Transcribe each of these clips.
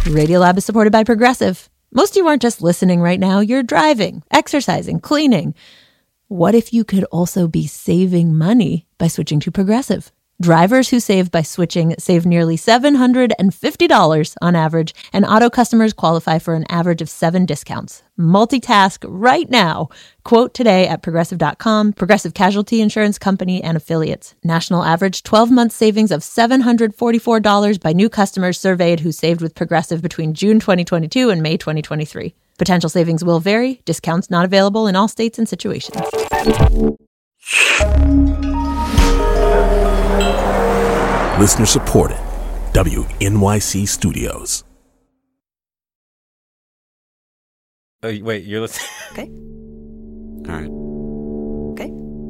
Radiolab is supported by Progressive. Most of you aren't just listening right now, you're driving, exercising, cleaning. What if you could also be saving money by switching to Progressive? Drivers who save by switching save nearly $750 on average, and auto customers qualify for an average of 7 discounts. Multitask right now. Quote today at Progressive.com. Progressive Casualty Insurance Company and Affiliates. National average 12-month savings of $744 by new customers surveyed who saved with Progressive between June 2022 and May 2023. Potential savings will vary. Discounts not available in all states and situations. Listener supported. WNYC Studios. Oh, wait, you're listening? Okay. All right. Okay.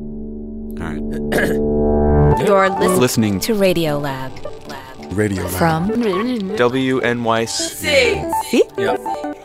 All right. You're Listening to Radiolab. Radio Lab. From WNYC. See? Yep.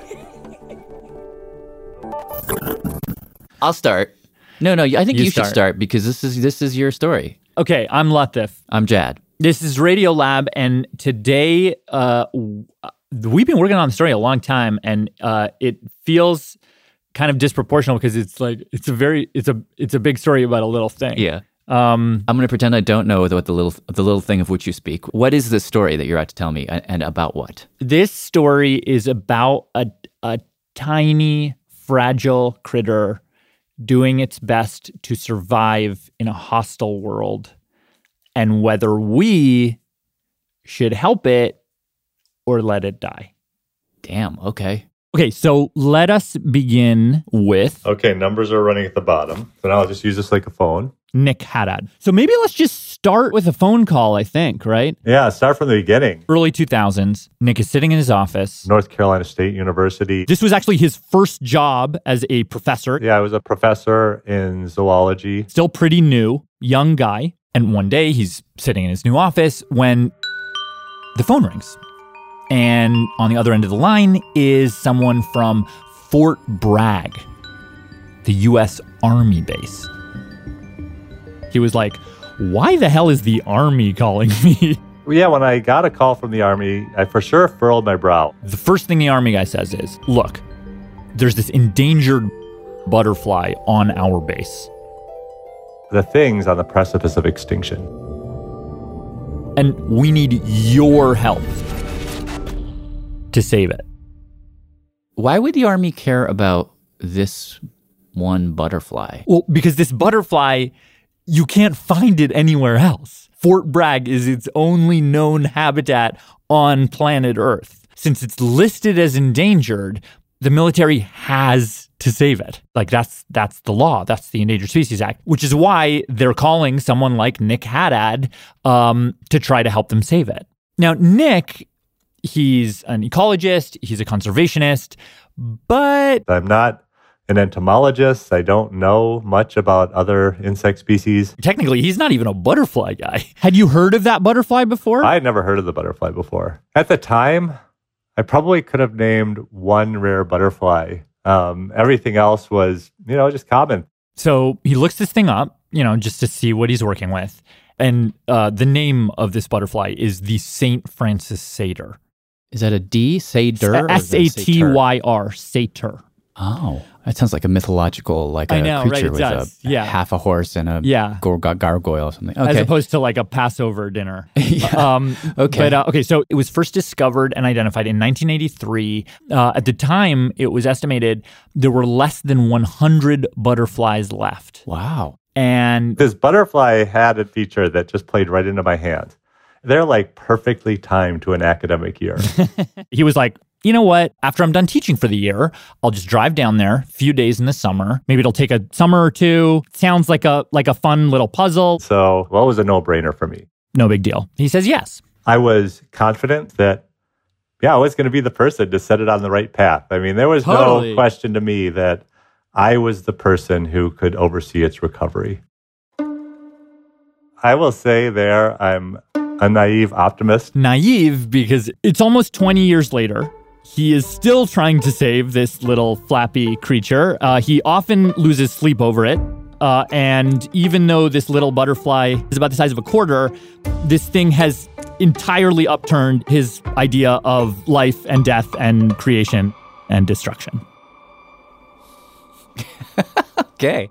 I'll start. No, I think you should start because this is your story. Okay, I'm Latif. I'm Jad. This is Radiolab, and today we've been working on the story a long time, and it feels kind of disproportional because it's a big story about a little thing. Yeah. I'm going to pretend I don't know what the little thing of which you speak. What is the story that you're about to tell me, and about what? This story is about a tiny, fragile critter doing its best to survive in a hostile world, and whether we should help it or let it die. Damn, okay. Okay, so let us begin with... Okay, numbers are running at the bottom. So now I'll just use this like a phone. Nick Haddad. So maybe let's just start with a phone call, I think, right? Yeah, start from the beginning. Early 2000s, Nick is sitting in his office. North Carolina State University. This was actually his first job as a professor. Yeah, I was a professor in zoology. Still pretty new, young guy. And one day he's sitting in his new office when the phone rings. And on the other end of the line is someone from Fort Bragg, the U.S. Army base. He was like, why the hell is the Army calling me? Yeah, when I got a call from the Army, I for sure furrowed my brow. The first thing the Army guy says is, look, there's this endangered butterfly on our base. The thing's on the precipice of extinction. And we need your help to save it. Why would the Army care about this one butterfly? Well, because this butterfly, you can't find it anywhere else. Fort Bragg is its only known habitat on planet Earth. Since it's listed as endangered, the military has to save it. Like that's the law. That's the Endangered Species Act, which is why they're calling someone like Nick Haddad to try to help them save it. Now, Nick, he's an ecologist, he's a conservationist, but... I'm not an entomologist. I don't know much about other insect species. Technically, he's not even a butterfly guy. Had you heard of that butterfly before? I had never heard of the butterfly before. At the time, I probably could have named one rare butterfly. Everything else was, just common. So he looks this thing up, just to see what he's working with. And the name of this butterfly is the St. Francis satyr. Is that a D? Satyr? S-A-T-Y-R, satyr. Oh, that sounds like a mythological, like a creature with half a horse and a gargoyle or something. Okay. As opposed to like a Passover dinner. Okay. But, so it was first discovered and identified in 1983. At the time, it was estimated there were less than 100 butterflies left. Wow. And this butterfly had a feature that just played right into my hand. They're like perfectly timed to an academic year. He was like, you know what? After I'm done teaching for the year, I'll just drive down there a few days in the summer. Maybe it'll take a summer or two. Sounds like a fun little puzzle. So, it was a no-brainer for me. No big deal. He says yes. I was confident that, I was going to be the person to set it on the right path. I mean, there was no question to me that I was the person who could oversee its recovery. I will say there, I'm a naive optimist. Naive because it's almost 20 years later. He is still trying to save this little flappy creature. He often loses sleep over it. And even though this little butterfly is about the size of a quarter, this thing has entirely upturned his idea of life and death and creation and destruction. Okay.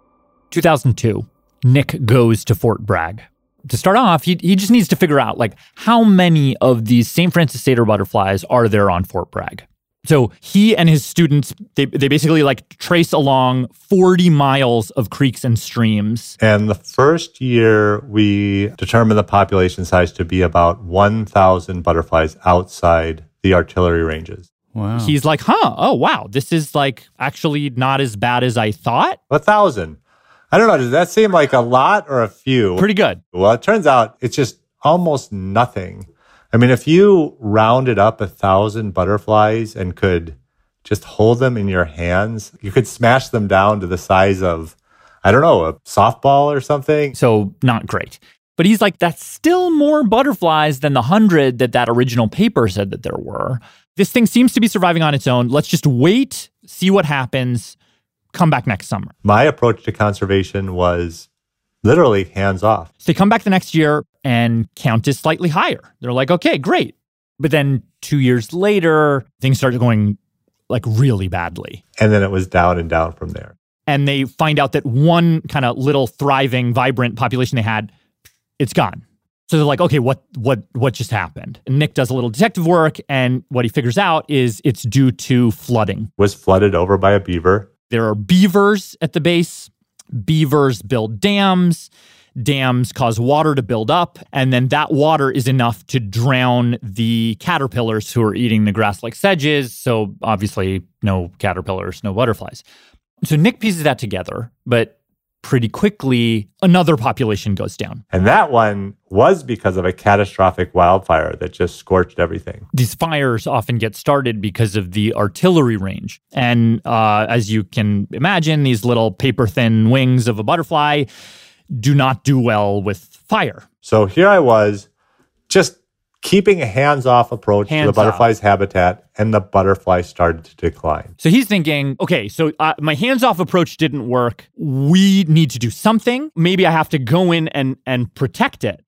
2002, Nick goes to Fort Bragg. To start off, he just needs to figure out, like, how many of these St. Francis satyr butterflies are there on Fort Bragg? So he and his students, they basically like trace along 40 miles of creeks and streams. And the first year, we determined the population size to be about 1,000 butterflies outside the artillery ranges. Wow. He's like, oh, wow, this is like actually not as bad as I thought. 1,000. I don't know, does that seem like a lot or a few? Pretty good. Well, it turns out it's just almost nothing. I mean, if you rounded up 1,000 butterflies and could just hold them in your hands, you could smash them down to the size of, I don't know, a softball or something. So not great. But he's like, that's still more butterflies than the 100 that original paper said that there were. This thing seems to be surviving on its own. Let's just wait, see what happens, come back next summer. My approach to conservation was literally hands off. So they come back the next year and count is slightly higher. They're like, okay, great. But then 2 years later, things started going like really badly. And then it was down and down from there. And they find out that one kind of little thriving, vibrant population they had, it's gone. So they're like, okay, what just happened? And Nick does a little detective work, and what he figures out is it's due to flooding. Was flooded over by a beaver. There are beavers at the base. Beavers build dams. Dams cause water to build up, and then that water is enough to drown the caterpillars who are eating the grass-like sedges. So obviously, no caterpillars, no butterflies. So Nick pieces that together, but pretty quickly, another population goes down. And that one was because of a catastrophic wildfire that just scorched everything. These fires often get started because of the artillery range. And as you can imagine, these little paper-thin wings of a butterfly do not do well with fire. So here I was, just keeping a hands-off approach to the butterfly's habitat, and the butterfly started to decline. So he's thinking, okay, so my hands-off approach didn't work. We need to do something. Maybe I have to go in and protect it.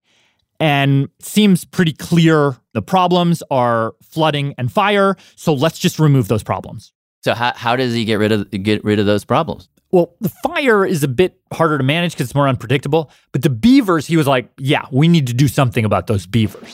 And it seems pretty clear the problems are flooding and fire, so let's just remove those problems. So how does he get rid of those problems? Well, the fire is a bit harder to manage because it's more unpredictable. But the beavers, he was like, yeah, we need to do something about those beavers.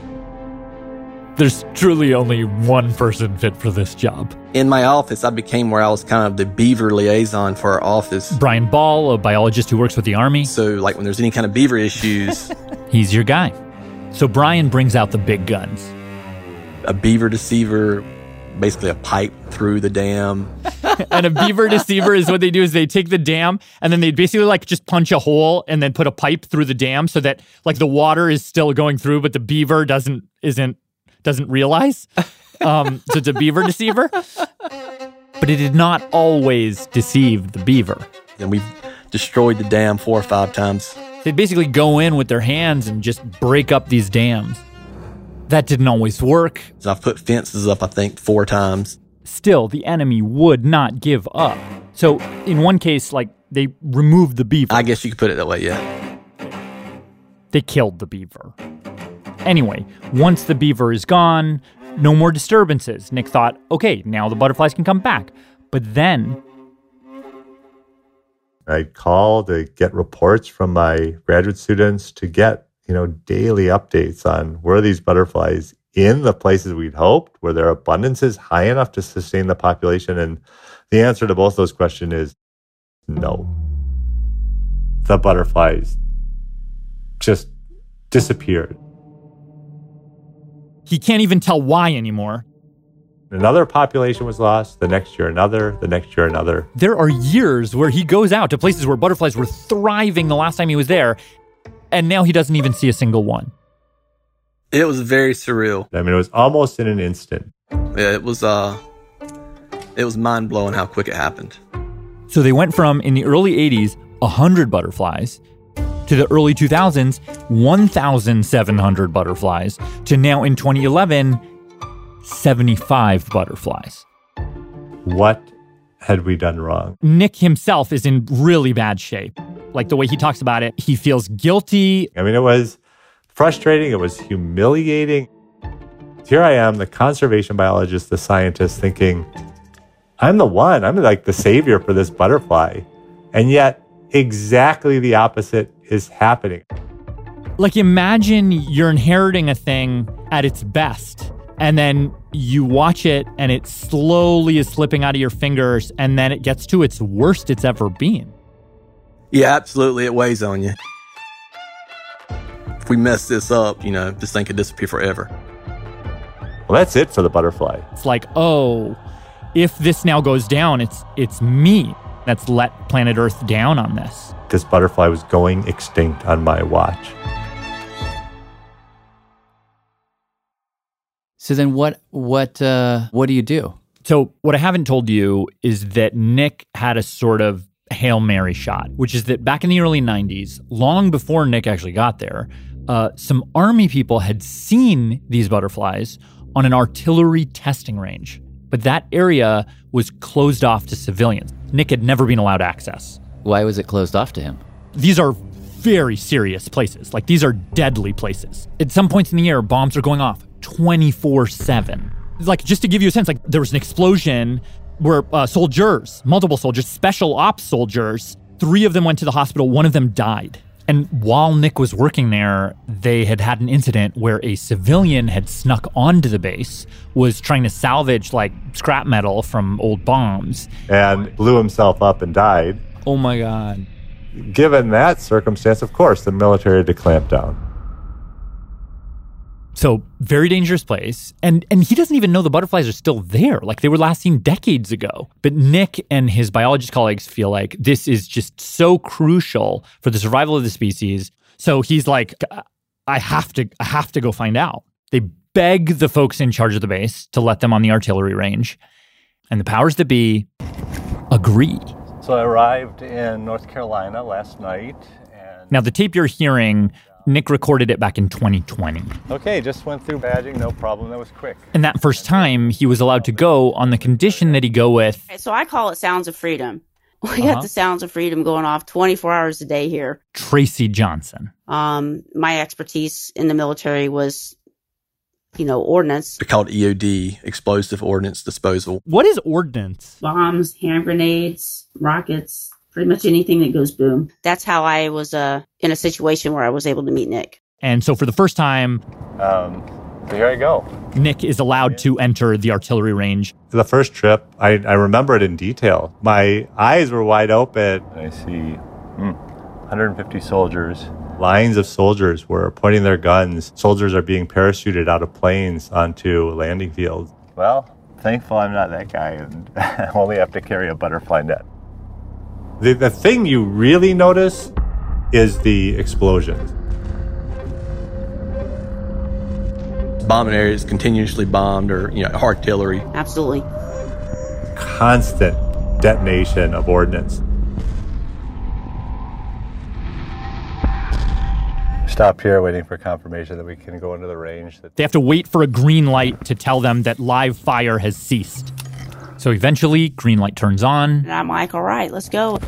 There's truly only one person fit for this job. In my office, I became where I was kind of the beaver liaison for our office. Brian Ball, a biologist who works with the Army. So, like, when there's any kind of beaver issues... He's your guy. So Brian brings out the big guns. A beaver deceiver, basically a pipe through the dam. And a beaver deceiver is what they do is they take the dam and then they basically like just punch a hole and then put a pipe through the dam so that like the water is still going through, but the beaver doesn't realize. So it's a beaver deceiver. But it did not always deceive the beaver. And we've destroyed the dam 4 or 5 times. They'd basically go in with their hands and just break up these dams. That didn't always work. So I've put fences up, I think, 4 times. Still, the enemy would not give up. So in one case, like, they removed the beaver. I guess you could put it that way, yeah. They killed the beaver. Anyway, once the beaver is gone, no more disturbances. Nick thought, okay, now the butterflies can come back. But then... I'd call to get reports from my graduate students to get, daily updates on were these butterflies in the places we'd hoped? Were their abundances high enough to sustain the population? And the answer to both those questions is no. The butterflies just disappeared. He can't even tell why anymore. Another population was lost, the next year another, the next year another. There are years where he goes out to places where butterflies were thriving the last time he was there, and now he doesn't even see a single one. It was very surreal. I mean, it was almost in an instant. Yeah, it was mind-blowing how quick it happened. So they went from, in the early 80s, 100 butterflies, to the early 2000s, 1,700 butterflies, to now in 2011, 75 butterflies. What had we done wrong? Nick himself is in really bad shape. Like the way he talks about it, he feels guilty. I mean, it was frustrating. It was humiliating. Here I am, the conservation biologist, the scientist, thinking, I'm the one. I'm like the savior for this butterfly. And yet, exactly the opposite is happening. Like, imagine you're inheriting a thing at its best, and then you watch it, and it slowly is slipping out of your fingers, and then it gets to its worst it's ever been. Yeah, absolutely. It weighs on you. If we mess this up, this thing could disappear forever. Well, that's it for the butterfly. It's like, oh, if this now goes down, it's me that's let planet Earth down on this. This butterfly was going extinct on my watch. So then what do you do? So what I haven't told you is that Nick had a sort of Hail Mary shot, which is that back in the early 90s, long before Nick actually got there, some Army people had seen these butterflies on an artillery testing range. But that area was closed off to civilians. Nick had never been allowed access. Why was it closed off to him? These are very serious places. Like, these are deadly places. At some points in the year, bombs are going off 24/7. Like, just to give you a sense, like, there was an explosion where multiple soldiers, special ops soldiers, 3 of them went to the hospital, 1 of them died. And while Nick was working there, they had an incident where a civilian had snuck onto the base, was trying to salvage, like, scrap metal from old bombs. And blew himself up and died. Oh, my God. Given that circumstance, of course, the military had to clamp down. So, very dangerous place. And he doesn't even know the butterflies are still there. Like, they were last seen decades ago. But Nick and his biologist colleagues feel like this is just so crucial for the survival of the species. So he's like, I have to go find out. They beg the folks in charge of the base to let them on the artillery range. And the powers that be agree. So I arrived in North Carolina last night. Now, the tape you're hearing, Nick recorded it back in 2020. Okay, just went through badging, no problem. That was quick. And that first time, he was allowed to go on the condition that he go with... So I call it Sounds of Freedom. We got the Sounds of Freedom going off 24 hours a day here. Tracy Johnson. My expertise in the military was, ordnance. They're called EOD, Explosive Ordnance Disposal. What is ordnance? Bombs, hand grenades, rockets... Pretty much anything that goes boom. That's how I was in a situation where I was able to meet Nick. And so for the first time, so here I go. Nick is allowed to enter the artillery range. For the first trip, I remember it in detail. My eyes were wide open. I see 150 soldiers. Lines of soldiers were pointing their guns. Soldiers are being parachuted out of planes onto landing fields. Well, thankful I'm not that guy and I only have to carry a butterfly net. The thing you really notice is the explosions. Bombing areas continuously bombed or, artillery. Absolutely. Constant detonation of ordnance. Stop here waiting for confirmation that we can go into the range. They have to wait for a green light to tell them that live fire has ceased. So eventually, green light turns on. And I'm like, all right, let's go.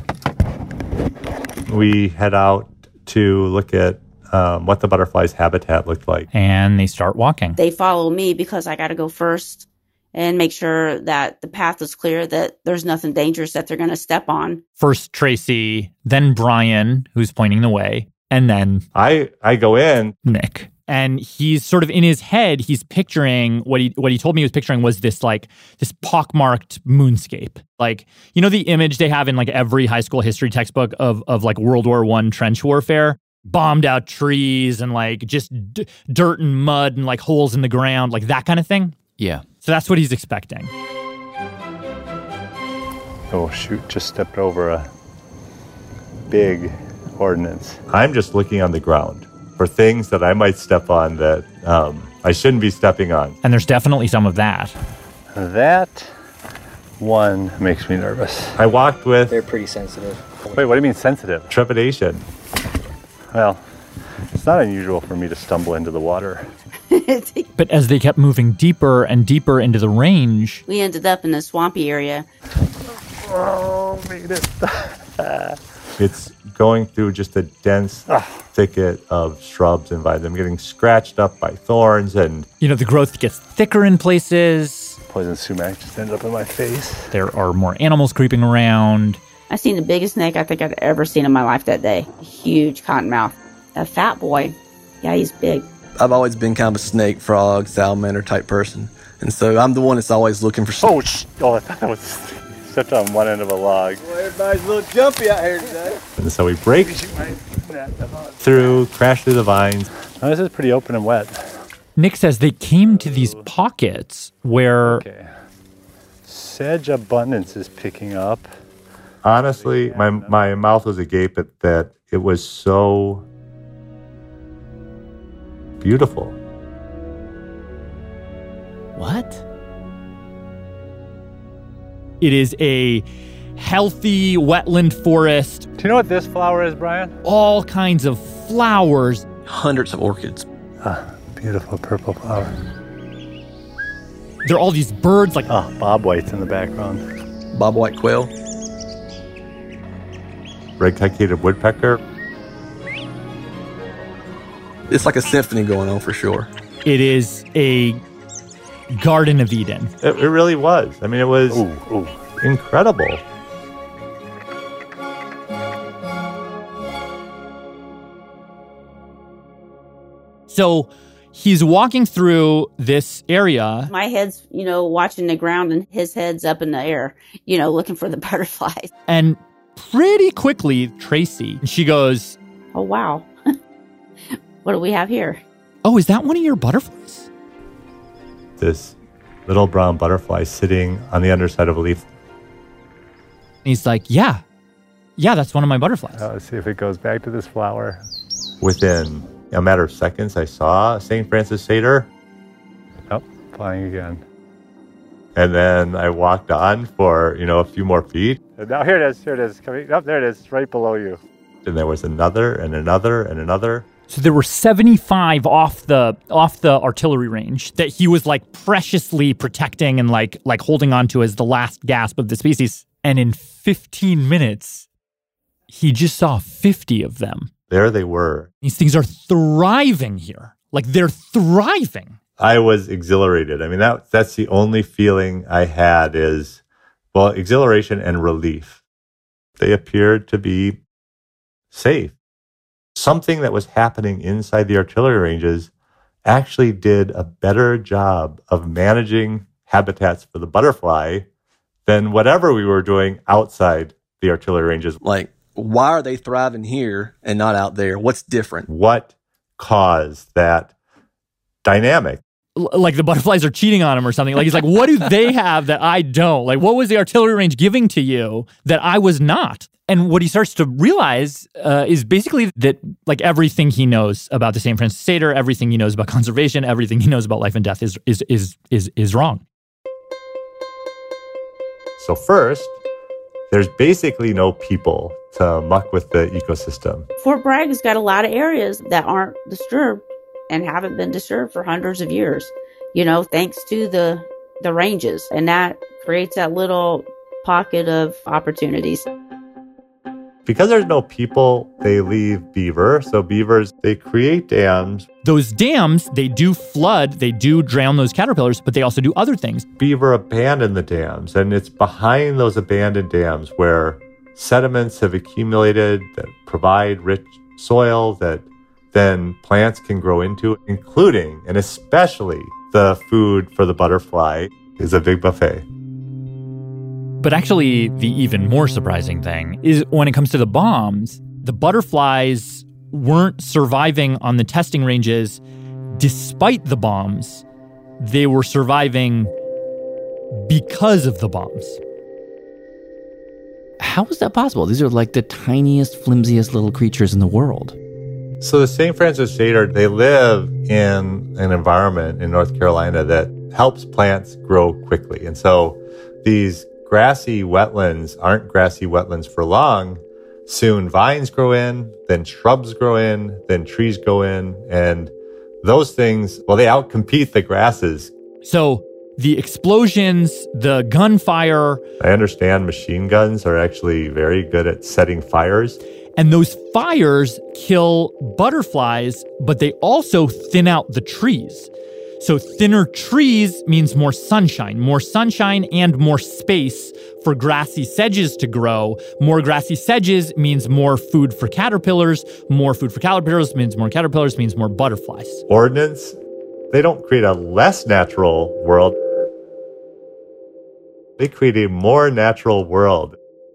We head out to look at what the butterfly's habitat looked like. And they start walking. They follow me because I got to go first and make sure that the path is clear, that there's nothing dangerous that they're going to step on. First Tracy, then Brian, who's pointing the way, and then... I go in. Nick. And he's sort of in his head, he's picturing what he told me he was picturing was this pockmarked moonscape. Like, the image they have in like every high school history textbook of like World War I trench warfare, bombed out trees and like just dirt and mud and like holes in the ground, like that kind of thing. Yeah. So that's what he's expecting. Oh shoot, just stepped over a big ordnance. I'm just looking on the ground for things that I might step on that I shouldn't be stepping on. And there's definitely some of that. That one makes me nervous. I walked with... They're pretty sensitive. Wait, what do you mean sensitive? Trepidation. Well, it's not unusual for me to stumble into the water. But as they kept moving deeper and deeper into the range... We ended up in a swampy area. Oh, made it. It's going through just a dense thicket of shrubs and vines. I'm getting scratched up by thorns and... the growth gets thicker in places. Poison sumac just ended up in my face. There are more animals creeping around. I seen the biggest snake I think I've ever seen in my life that day. Huge cottonmouth. A fat boy. Yeah, he's big. I've always been kind of a snake, frog, salamander type person. And so I'm the one that's always looking for... Oh, I thought that was stepped on one end of a log. Well, everybody's a little jumpy out here today. And so we break through, crash through the vines. Oh, this is pretty open and wet. Nick says they came to these pockets where... Okay. Sedge abundance is picking up. Honestly, my mouth was agape at that. It was so beautiful. What? It is a healthy wetland forest. Do you know what this flower is, Brian? All kinds of flowers. Hundreds of orchids. Beautiful purple flower. There are all these birds like... bobwhite's in the background. Bobwhite quail. Red-cockaded woodpecker. It's like a symphony going on for sure. It is a Garden of Eden. It really was. I mean, it was incredible. So he's walking through this area. My head's, watching the ground and his head's up in the air, looking for the butterflies. And pretty quickly, Tracy, she goes, "Oh, wow. What do we have here?" "Oh, is that one of your butterflies?" This little brown butterfly sitting on the underside of a leaf. He's like, yeah, that's one of my butterflies. Let's see if it goes back to this flower. Within a matter of seconds, I saw a St. Francis satyr. Oh, flying again. And then I walked on for, a few more feet. Now here it is. Coming up, there it is, right below you. And there was another and another and another. So there were 75 off the artillery range that he was like preciously protecting and like holding on to as the last gasp of the species. And in 15 minutes, he just saw 50 of them. There they were. These things are thriving here. Like they're thriving. I was exhilarated. I mean, that's the only feeling I had is, exhilaration and relief. They appeared to be safe. Something that was happening inside the artillery ranges actually did a better job of managing habitats for the butterfly than whatever we were doing outside the artillery ranges. Like, why are they thriving here and not out there? What's different? What caused that dynamic? Like the butterflies are cheating on him or something. Like he's like, what do they have that I don't? Like, what was the artillery range giving to you that I was not? And what he starts to realize is basically that like everything he knows about the St. Francis satyr, everything he knows about conservation, everything he knows about life and death is wrong. So first, there's basically no people to muck with the ecosystem. Fort Bragg has got a lot of areas that aren't disturbed and haven't been disturbed for hundreds of years, thanks to the ranges. And that creates that little pocket of opportunities. Because there's no people, they leave beaver. So beavers, they create dams. Those dams, they do flood, they do drown those caterpillars, but they also do other things. Beaver abandon the dams, and it's behind those abandoned dams where sediments have accumulated that provide rich soil that then plants can grow into, including and especially the food for the butterfly is a big buffet. But actually, the even more surprising thing is when it comes to the bombs, the butterflies weren't surviving on the testing ranges despite the bombs. They were surviving because of the bombs. How is that possible? These are like the tiniest, flimsiest little creatures in the world. So the St. Francis satyr, they live in an environment in North Carolina that helps plants grow quickly. And so these grassy wetlands aren't grassy wetlands for long. Soon vines grow in, then shrubs grow in, then trees go in. And those things, they outcompete the grasses. So the explosions, the gunfire. I understand machine guns are actually very good at setting fires. And those fires kill butterflies, but they also thin out the trees. So thinner trees means more sunshine and more space for grassy sedges to grow. More grassy sedges means more food for caterpillars. More food for caterpillars means more caterpillars, means more butterflies. Ordnance, they don't create a less natural world. They create a more natural world.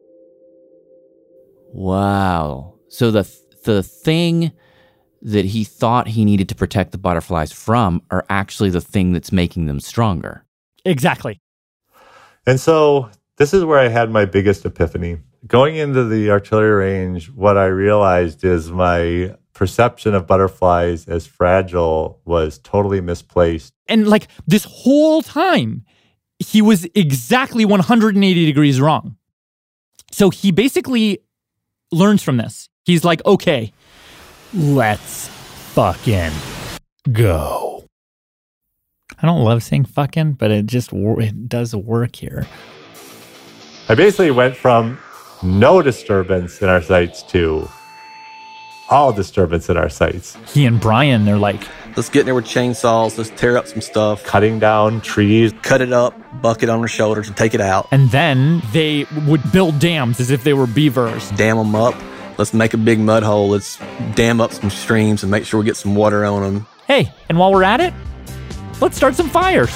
Wow. So the thing that he thought he needed to protect the butterflies from are actually the thing that's making them stronger. Exactly. And so this is where I had my biggest epiphany. Going into the artillery range, what I realized is my perception of butterflies as fragile was totally misplaced. And like this whole time, he was exactly 180 degrees wrong. So he basically learns from this. He's like, okay, let's fucking go. I don't love saying fucking, but it does work here. I basically went from no disturbance in our sights to all disturbance in our sights. He and Brian, they're like, let's get in there with chainsaws. Let's tear up some stuff. Cutting down trees. Cut it up, bucket on their shoulders, and take it out. And then they would build dams as if they were beavers. Dam them up. Let's make a big mud hole. Let's dam up some streams and make sure we get some water on them. Hey, and while we're at it, let's start some fires.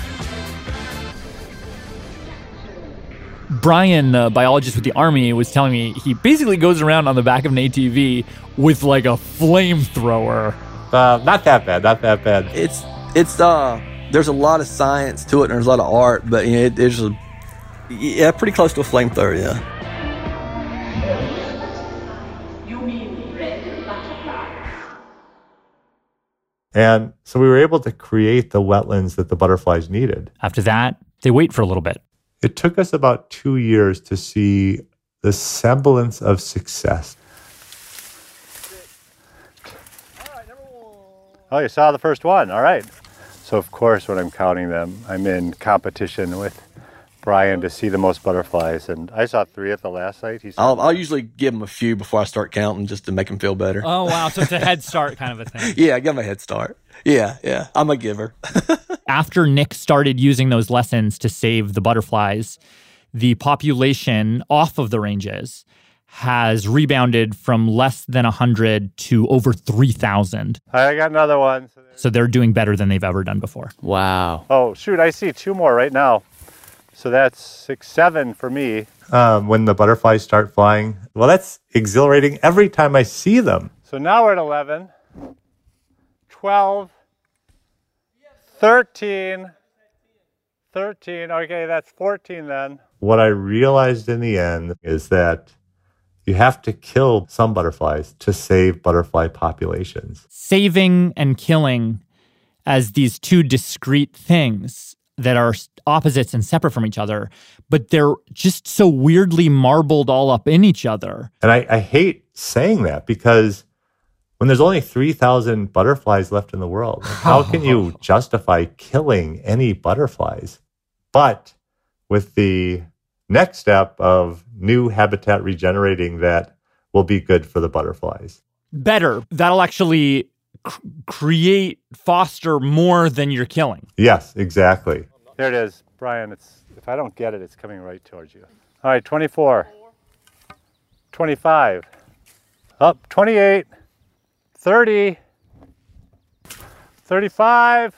Brian, the biologist with the Army, was telling me he basically goes around on the back of an ATV with like a flamethrower. Not that bad. It's there's a lot of science to it and there's a lot of art, but you know, there's pretty close to a flamethrower, yeah. And so we were able to create the wetlands that the butterflies needed. After that, they wait for a little bit. It took us about 2 years to see the semblance of success. Oh, you saw the first one. All right. So, of course, when I'm counting them, I'm in competition with Brian to see the most butterflies. And I saw 3 at the last site. I'll usually give him a few before I start counting just to make him feel better. Oh, wow. So it's a head start kind of a thing. Yeah, I give him a head start. Yeah. I'm a giver. After Nick started using those lessons to save the butterflies, the population off of the ranges has rebounded from less than 100 to over 3,000. I got another one. So they're doing better than they've ever done before. Wow. Oh, shoot, I see 2 more right now. So that's 6, 7 for me. When the butterflies start flying, well, that's exhilarating every time I see them. So now we're at 11, 12, 13. Okay, that's 14 then. What I realized in the end is that you have to kill some butterflies to save butterfly populations. Saving and killing as these 2 discrete things that are opposites and separate from each other, but they're just so weirdly marbled all up in each other. And I hate saying that because when there's only 3,000 butterflies left in the world, how can you justify killing any butterflies? But with the next step of new habitat regenerating that will be good for the butterflies. Better. That'll actually foster more than you're killing. Yes, exactly. There it is. Brian, if I don't get it, it's coming right towards you. All right, 24, 25, up, 28, 30, 35.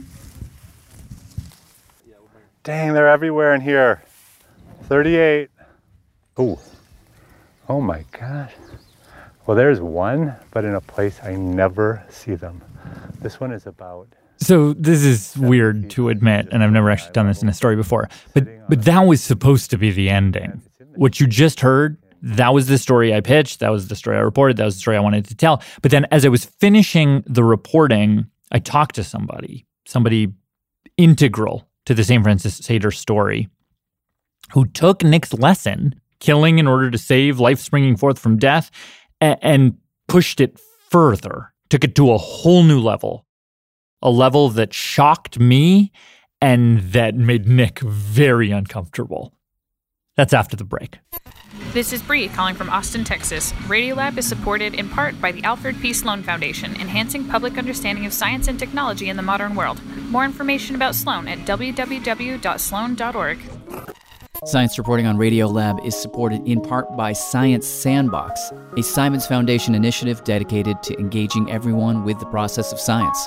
Dang, they're everywhere in here. 38. Ooh. Oh my gosh. Well, there's one, but in a place I never see them. This one is about... So this is weird to admit, and I've never actually done this in a story before, but that was supposed to be the ending. What you just heard, that was the story I pitched, that was the story I reported, that was the story I wanted to tell. But then as I was finishing the reporting, I talked to somebody integral to the St. Francis Seder story, who took Nick's lesson, killing in order to save life springing forth from death, and pushed it further, took it to a whole new level, a level that shocked me and that made Nick very uncomfortable. That's after the break. This is Bree calling from Austin, Texas. Radiolab is supported in part by the Alfred P. Sloan Foundation, enhancing public understanding of science and technology in the modern world. More information about Sloan at www.sloan.org. Science reporting on Radiolab is supported in part by Science Sandbox, a Simons Foundation initiative dedicated to engaging everyone with the process of science.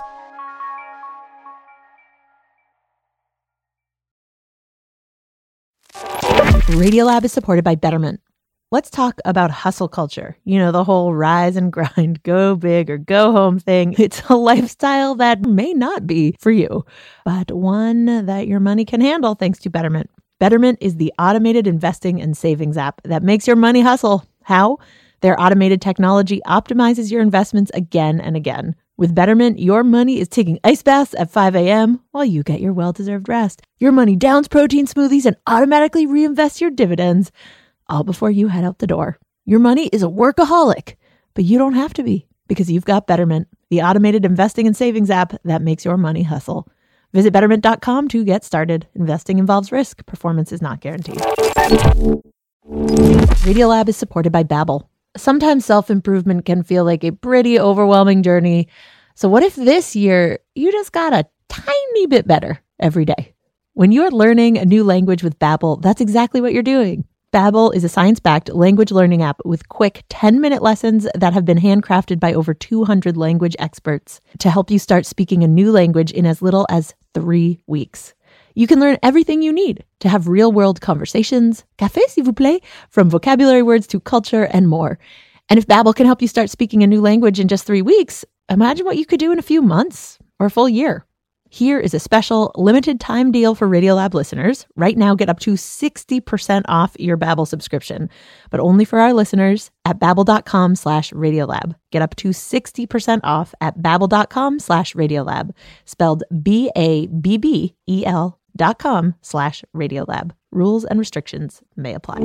Radiolab is supported by Betterment. Let's talk about hustle culture. You know, the whole rise and grind, go big or go home thing. It's a lifestyle that may not be for you, but one that your money can handle thanks to Betterment. Betterment is the automated investing and savings app that makes your money hustle. How? Their automated technology optimizes your investments again and again. With Betterment, your money is taking ice baths at 5 a.m. while you get your well-deserved rest. Your money downs protein smoothies and automatically reinvests your dividends, all before you head out the door. Your money is a workaholic, but you don't have to be, because you've got Betterment, the automated investing and savings app that makes your money hustle. Visit Betterment.com to get started. Investing involves risk. Performance is not guaranteed. Radiolab is supported by Babbel. Sometimes self-improvement can feel like a pretty overwhelming journey. So what if this year you just got a tiny bit better every day? When you're learning a new language with Babbel, that's exactly what you're doing. Babbel is a science-backed language learning app with quick 10-minute lessons that have been handcrafted by over 200 language experts to help you start speaking a new language in as little as 3 weeks. You can learn everything you need to have real-world conversations, café s'il vous plaît, from vocabulary words to culture and more. And if Babbel can help you start speaking a new language in just 3 weeks, imagine what you could do in a few months or a full year. Here is a special limited time deal for Radiolab listeners. Right now, get up to 60% off your Babbel subscription, but only for our listeners at babbel.com/Radiolab. Get up to 60% off at babbel.com/Radiolab, spelled BABBEL.com/Radiolab. Rules and restrictions may apply.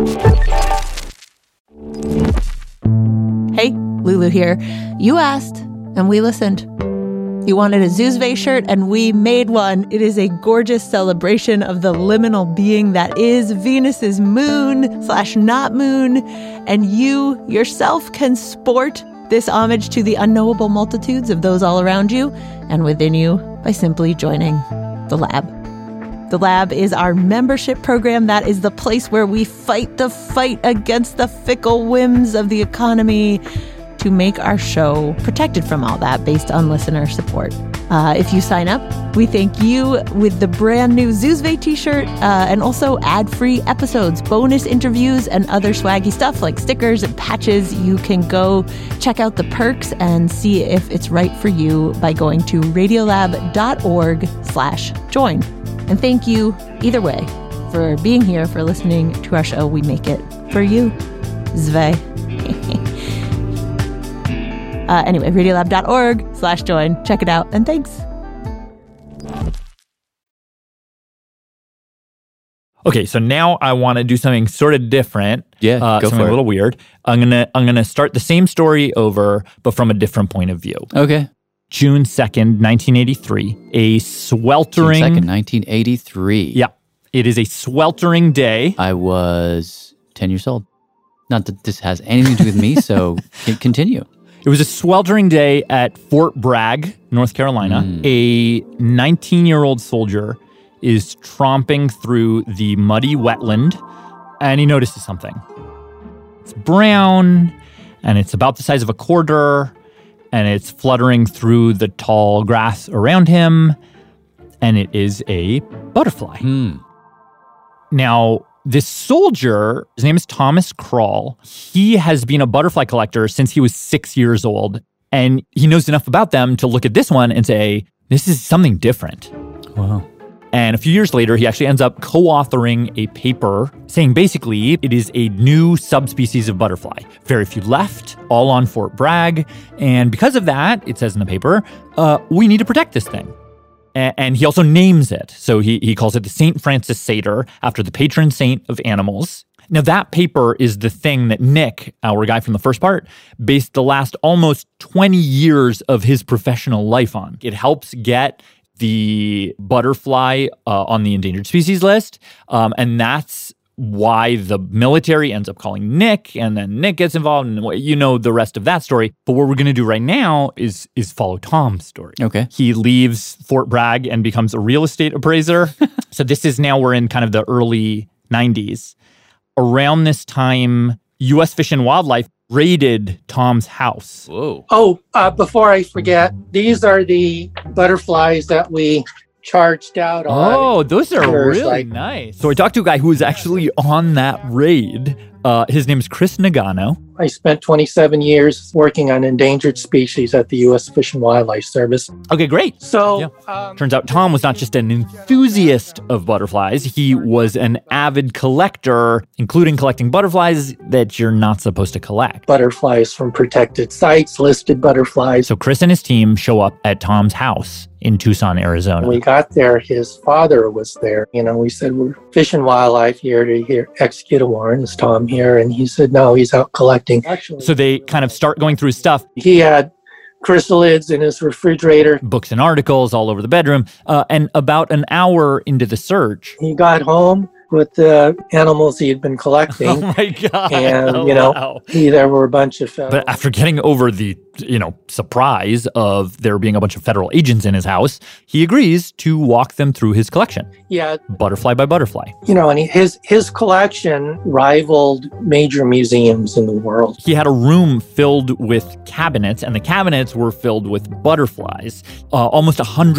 Hey, Lulu here. You asked, and we listened. You wanted a Zuzve shirt, and we made one. It is a gorgeous celebration of the liminal being that is Venus's moon/not moon, and you yourself can sport this homage to the unknowable multitudes of those all around you and within you by simply joining the Lab. The Lab is our membership program that is the place where we fight the fight against the fickle whims of the economy to make our show protected from all that based on listener support. If you sign up, we thank you with the brand new Zuzve t-shirt and also ad-free episodes, bonus interviews, and other swaggy stuff like stickers and patches. You can go check out the perks and see if it's right for you by going to radiolab.org/join. And thank you either way for being here, for listening to our show. We make it for you. Zve. Anyway, radiolab.org/join. Check it out, and thanks. Okay, so now I want to do something sort of different. Yeah, go something for it. a little weird. I'm gonna start the same story over, but from a different point of view. Okay. June 2nd, 1983. A sweltering... June 2nd, 1983. Yeah. It is a sweltering day. I was 10 years old. Not that this has anything to do with me, so continue. It was a sweltering day at Fort Bragg, North Carolina. A 19-year-old soldier is tromping through the muddy wetland, and he notices something. It's brown, and it's about the size of a quarter, and it's fluttering through the tall grass around him, and it is a butterfly. Now, this soldier, his name is Thomas Krall. He has been a butterfly collector since he was 6 years old, and he knows enough about them to look at this one and say, this is something different. Wow. And a few years later, he actually ends up co-authoring a paper saying basically it is a new subspecies of butterfly. Very few left, all on Fort Bragg. And because of that, it says in the paper, we need to protect this thing. And he also names it. So he calls it the St. Francis Satyr, after the patron saint of animals. Now, that paper is the thing that Nick, our guy from the first part, based the last almost 20 years of his professional life on. It helps get the butterfly on the endangered species list. And that's why the military ends up calling Nick, and then Nick gets involved, and you know the rest of that story. But what we're going to do right now is follow Tom's story. Okay. He leaves Fort Bragg and becomes a real estate appraiser. So this is now, we're in kind of the early 90s. Around this time, U.S. Fish and Wildlife raided Tom's house. Whoa. Oh, before I forget, these are the butterflies that we charged out on. Oh, those are There's really nice. So I talked to a guy who was actually on that raid. His name is Chris Nagano. I spent 27 years working on endangered species at the U.S. Fish and Wildlife Service. Okay, great. So, turns out Tom was not just an enthusiast of butterflies. He was an avid collector, including collecting butterflies that you're not supposed to collect. Butterflies from protected sites, listed butterflies. So Chris and his team show up at Tom's house in Tucson, Arizona. When we got there, his father was there. You know, we said, we're Fish and Wildlife here to execute a warrant. Is Tom here? And he said, no, he's out collecting. Actually, so they kind of start going through his stuff. He had chrysalids in his refrigerator. Books and articles all over the bedroom. And about an hour into the search, he got home with the animals he had been collecting. Oh my God. And, wow. There were a bunch of federal... But after getting over the, surprise of there being a bunch of federal agents in his house, he agrees to walk them through his collection. Yeah. Butterfly by butterfly. And his collection rivaled major museums in the world. He had a room filled with cabinets, and the cabinets were filled with butterflies, almost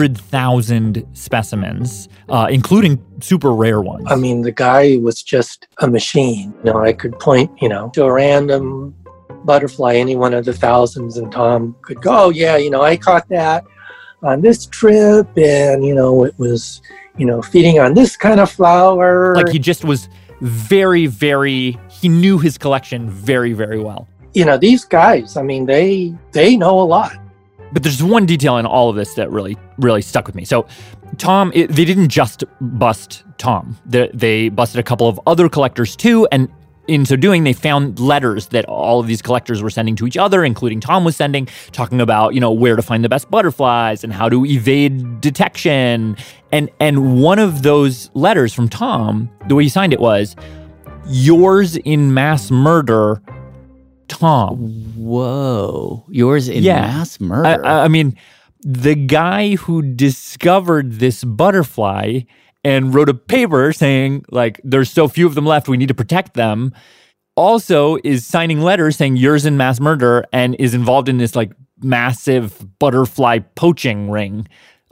100,000 specimens, including super rare ones. I mean, the guy was just a machine. I could point, to a random butterfly, any one of the thousands, and Tom could go, oh, yeah, I caught that on this trip, and, it was, feeding on this kind of flower. Like, he just was very, very, he knew his collection very, very well. These guys, I mean, they know a lot. But there's one detail in all of this that really, really stuck with me. So Tom, they didn't just bust Tom. They busted a couple of other collectors too, and in so doing, they found letters that all of these collectors were sending to each other, including Tom was sending, talking about, where to find the best butterflies and how to evade detection. And one of those letters from Tom, the way he signed it was, "Yours in mass murder, Tom." Whoa. Yours in mass murder? I mean, the guy who discovered this butterfly and wrote a paper saying, there's so few of them left, we need to protect them, also is signing letters saying yours in mass murder and is involved in this, massive butterfly poaching ring.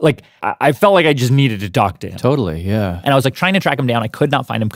I felt like I just needed to talk to him. Totally, yeah. And I was, trying to track him down. I could not find him.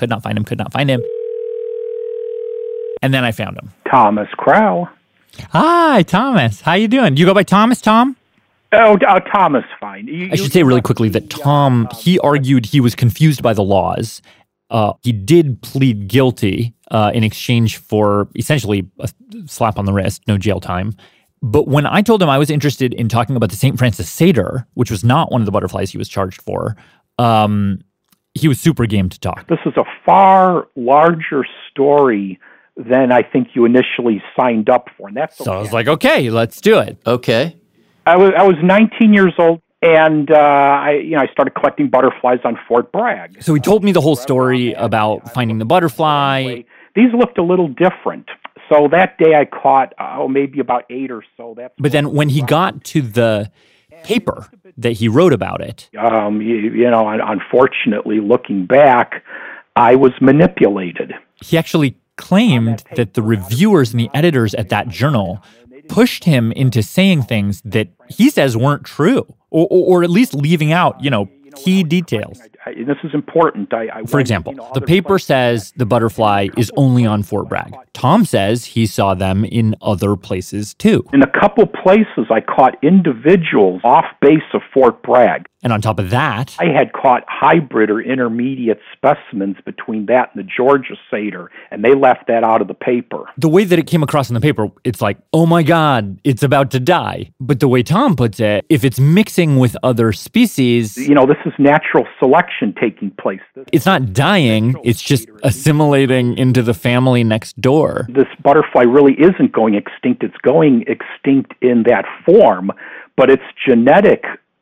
And then I found him. Thomas Crow. Hi, Thomas. How you doing? Do you go by Thomas, Tom? Oh, Thomas, fine. I should say really quickly that Tom, he argued he was confused by the laws. He did plead guilty in exchange for essentially a slap on the wrist, no jail time. But when I told him I was interested in talking about the St. Francis Satyr, which was not one of the butterflies he was charged for, he was super game to talk. This is a far larger story than I think you initially signed up for. And that's so I was like, okay, let's do it. Okay. I was 19 years old, and I started collecting butterflies on Fort Bragg. So he told me the whole story about finding the butterfly. These looked a little different. So that day I caught maybe about 8 or so. But then when he got to the paper that he wrote about it, unfortunately, looking back, I was manipulated. He actually claimed that the reviewers and the editors at that journal pushed him into saying things that he says weren't true, or at least leaving out, key details. This is important. For example, the paper says the butterfly is only on Fort Bragg. Tom says he saw them in other places too. In a couple places, I caught individuals off base of Fort Bragg. And on top of that, I had caught hybrid or intermediate specimens between that and the Georgia Satyr, and they left that out of the paper. The way that it came across in the paper, it's like, oh my God, it's about to die. But the way Tom puts it, if it's mixing with other species... this is natural selection taking place. It's not dying, it's just assimilating into the family next door. This butterfly really isn't going extinct. It's going extinct in that form, but its genetic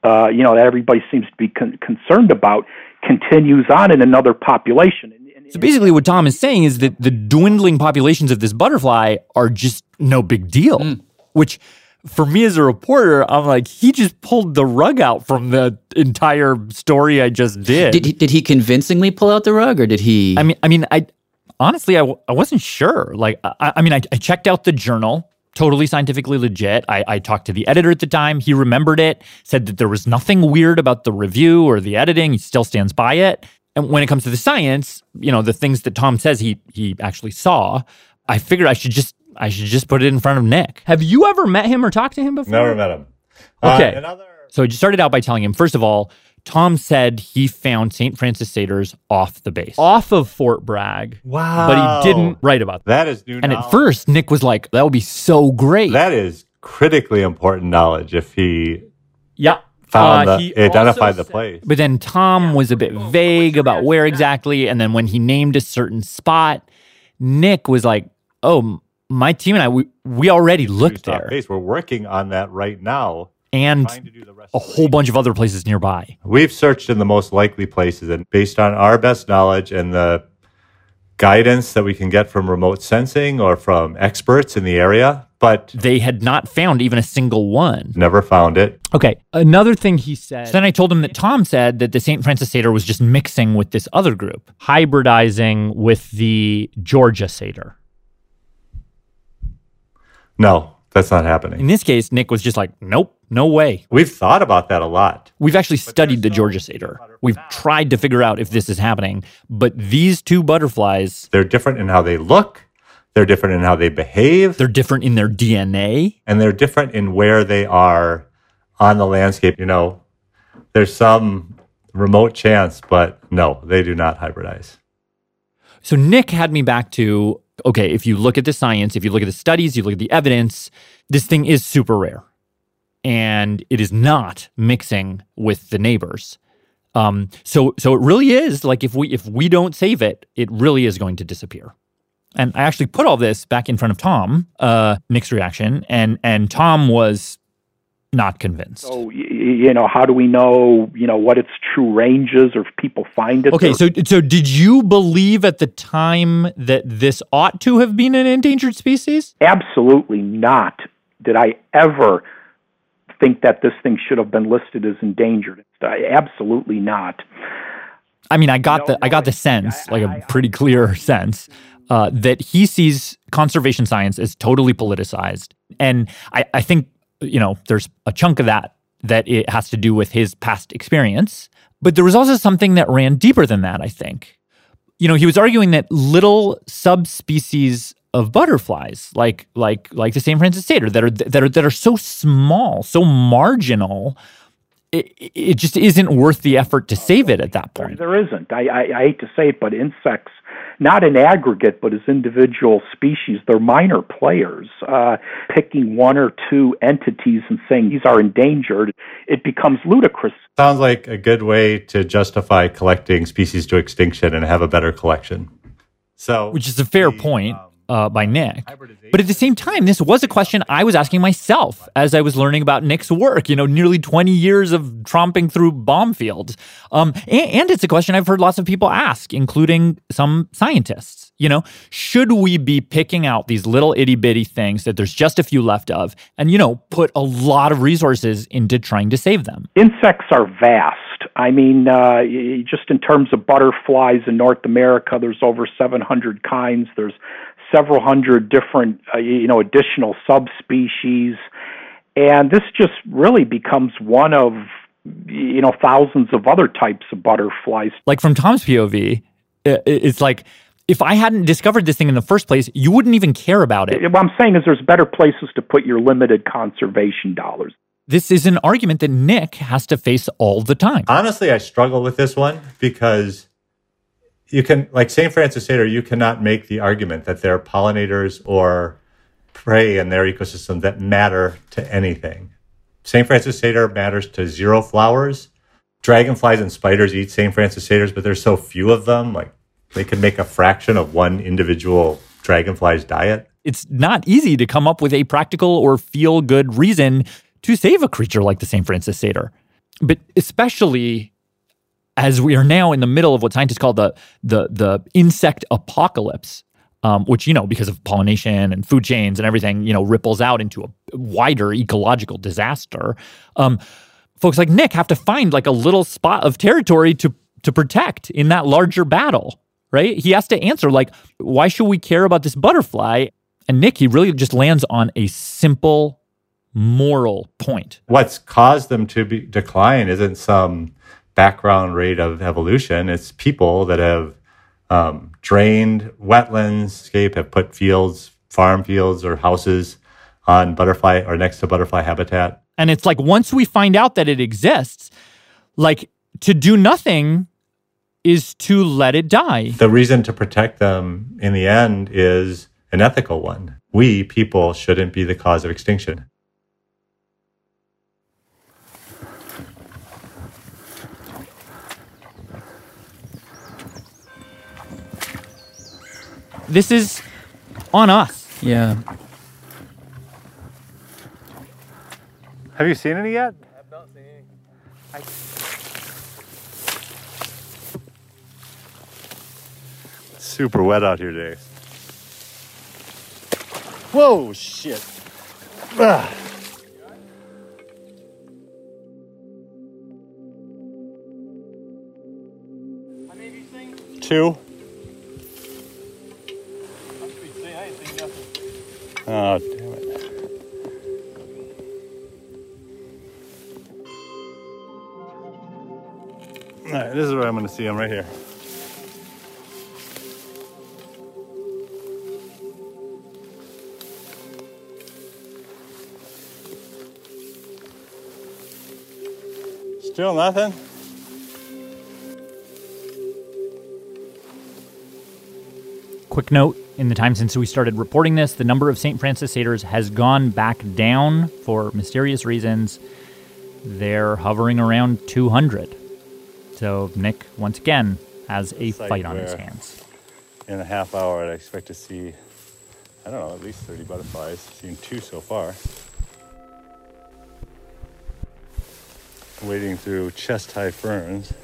that everybody seems to be concerned about, continues on in another population. So basically what Tom is saying is that the dwindling populations of this butterfly are just no big deal, which for me as a reporter, I'm like, he just pulled the rug out from the entire story I just did. Did he convincingly pull out the rug, or did he? I honestly, I wasn't sure. Like, I checked out the journal, totally scientifically legit. I talked to the editor at the time. He remembered it, said that there was nothing weird about the review or the editing. He still stands by it. And when it comes to the science, the things that Tom says he actually saw, I figured I should just put it in front of Nick. Have you ever met him or talked to him before? Never met him. Okay. So I just started out by telling him, first of all, Tom said he found St. Francis satyrs off the base. Off of Fort Bragg. Wow. But he didn't write about that. That is new knowledge. And at first, Nick was like, that would be so great. That is critically important knowledge if he he identified the place. But then Tom was a bit vague about where exactly, and then when he named a certain spot, Nick was like, oh, my team and I, we already looked there. We're working on that right now. And a whole bunch of other places nearby. We've searched in the most likely places, and based on our best knowledge and the guidance that we can get from remote sensing or from experts in the area, but they had not found even a single one. Never found it. Okay, another thing he said. So then I told him that Tom said that the St. Francis satyr was just mixing with this other group. Hybridizing with the Georgia satyr. No, that's not happening. In this case, Nick was just like, nope, no way. We've thought about that a lot. We've actually studied the Georgia satyr. We've tried to figure out if this is happening, but these two butterflies... They're different in how they look. They're different in how they behave. They're different in their DNA. And they're different in where they are on the landscape. There's some remote chance, but no, they do not hybridize. So Nick had me back to, okay, if you look at the science, if you look at the studies, you look at the evidence, this thing is super rare. And it is not mixing with the neighbors. So it really is, like, if we don't save it, it really is going to disappear. And I actually put all this back in front of Tom, Nick's reaction, and Tom was not convinced. So, how do we know, what its true range is, or if people find it? Okay, so did you believe at the time that this ought to have been an endangered species? Absolutely not. Did I ever think that this thing should have been listed as endangered? Absolutely not. I mean, I got the sense, like a pretty clear sense, that he sees conservation science as totally politicized. And I think, there's a chunk of that it has to do with his past experience. But there was also something that ran deeper than that, I think. He was arguing that little subspecies of butterflies, like the St. Francis satyr, that are so small, so marginal, it just isn't worth the effort to save it at that point. There isn't. I hate to say it, but insects, not in aggregate, but as individual species, they're minor players. Picking one or two entities and saying these are endangered, it becomes ludicrous. Sounds like a good way to justify collecting species to extinction and have a better collection. Which is a fair point by Nick. But at the same time, this was a question I was asking myself as I was learning about Nick's work, nearly 20 years of tromping through bomb fields. And it's a question I've heard lots of people ask, including some scientists. Should we be picking out these little itty bitty things that there's just a few left of and, put a lot of resources into trying to save them? Insects are vast. I mean, just in terms of butterflies in North America, there's over 700 kinds. There's several hundred different, additional subspecies. And this just really becomes one of, thousands of other types of butterflies. Like from Tom's POV, it's like, if I hadn't discovered this thing in the first place, you wouldn't even care about it. What I'm saying is there's better places to put your limited conservation dollars. This is an argument that Nick has to face all the time. Honestly, I struggle with this one because you can, like St. Francis satyr, you cannot make the argument that they're pollinators or prey in their ecosystem that matter to anything. St. Francis satyr matters to zero flowers. Dragonflies and spiders eat St. Francis satyrs, but there's so few of them, like they could make a fraction of one individual dragonfly's diet. It's not easy to come up with a practical or feel-good reason to save a creature like the St. Francis satyr. But especially as we are now in the middle of what scientists call the insect apocalypse, which, because of pollination and food chains and everything, ripples out into a wider ecological disaster. Folks like Nick have to find like a little spot of territory to protect in that larger battle, right? He has to answer, like, why should we care about this butterfly? And Nick, he really just lands on a simple moral point. What's caused them to decline isn't some background rate of evolution. It's people that have drained wetlands, have put fields, farm fields or houses on butterfly or next to butterfly habitat. And it's like, once we find out that it exists, like, to do nothing is to let it die. The reason to protect them in the end is an ethical one. We, people, shouldn't be the cause of extinction. This is on us. Yeah. Have you seen any yet? I have not seen any. Super wet out here today. Whoa, shit. Ah. How many have you seen? 2. I ain't seen nothing. Oh, damn it. All right, this is where I'm going to see them, right here. Still nothing? Quick note, in the time since we started reporting this, the number of St. Francis satyrs has gone back down for mysterious reasons. They're hovering around 200. So Nick, once again, has a fight on his hands. In a half hour, I'd expect to see, I don't know, at least 30 butterflies. Seen 2 so far. Wading through chest-high ferns.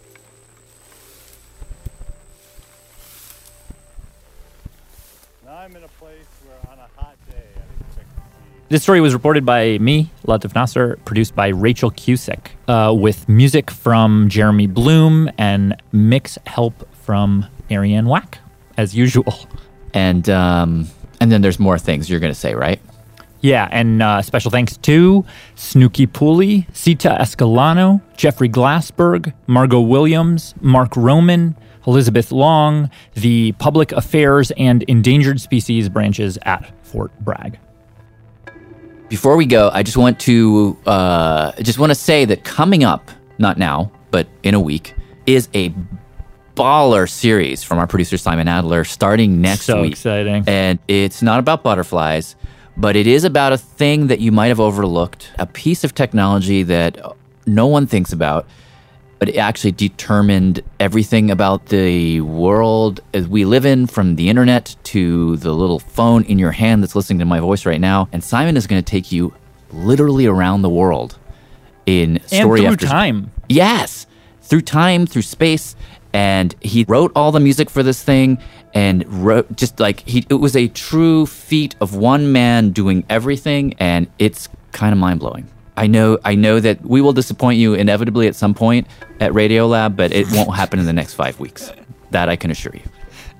Now I'm in a place where on a hot day, I'd expect to see... This story was reported by me, Latif Nasser, produced by Rachel Cusick, with music from Jeremy Bloom and mix help from Ariane Wack, as usual. And then there's more things you're going to say, right? Yeah, and special thanks to Snooky Pooley, Sita Escalano, Jeffrey Glassberg, Margot Williams, Mark Roman, Elizabeth Long, the Public Affairs and Endangered Species branches at Fort Bragg. Before we go, I just want to say that coming up, not now, but in a week, is a baller series from our producer Simon Adler starting next week. So exciting. And it's not about butterflies, but it is about a thing that you might have overlooked, a piece of technology that no one thinks about, but it actually determined everything about the world as we live in, from the internet to the little phone in your hand that's listening to my voice right now. And Simon is going to take you literally around the world in story and after time. Yes, through time, through space. And he wrote all the music for this thing and wrote it was a true feat of one man doing everything, and it's kind of mind-blowing. I know that we will disappoint you inevitably at some point at Radiolab, but it won't happen in the next 5 weeks. That I can assure you.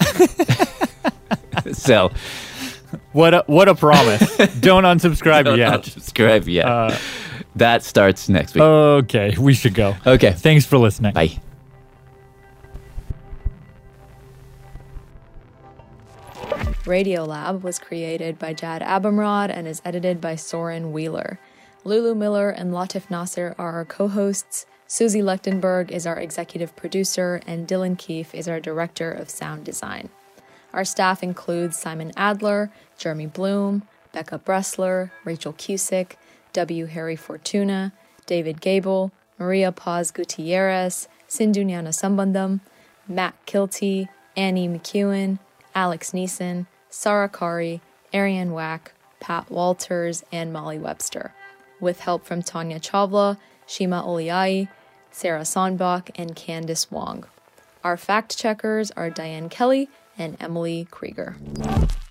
So, what a promise. Don't unsubscribe yet. Unsubscribe yet. That starts next week. Okay, we should go. Okay. Thanks for listening. Bye. Radiolab was created by Jad Abumrad and is edited by Soren Wheeler. Lulu Miller and Latif Nasser are our co-hosts, Susie Lechtenberg is our executive producer, and Dylan Keefe is our director of sound design. Our staff includes Simon Adler, Jeremy Bloom, Becca Bressler, Rachel Cusick, W. Harry Fortuna, David Gable, Maria Paz Gutierrez, Sindhu Nyana Sambandam, Matt Kilty, Annie McEwen, Alex Neeson, Sarah Kari, Ariane Wack, Pat Walters, and Molly Webster, with help from Tanya Chavla, Shima Oliai, Sarah Sonbach, and Candice Wong. Our fact checkers are Diane Kelly and Emily Krieger.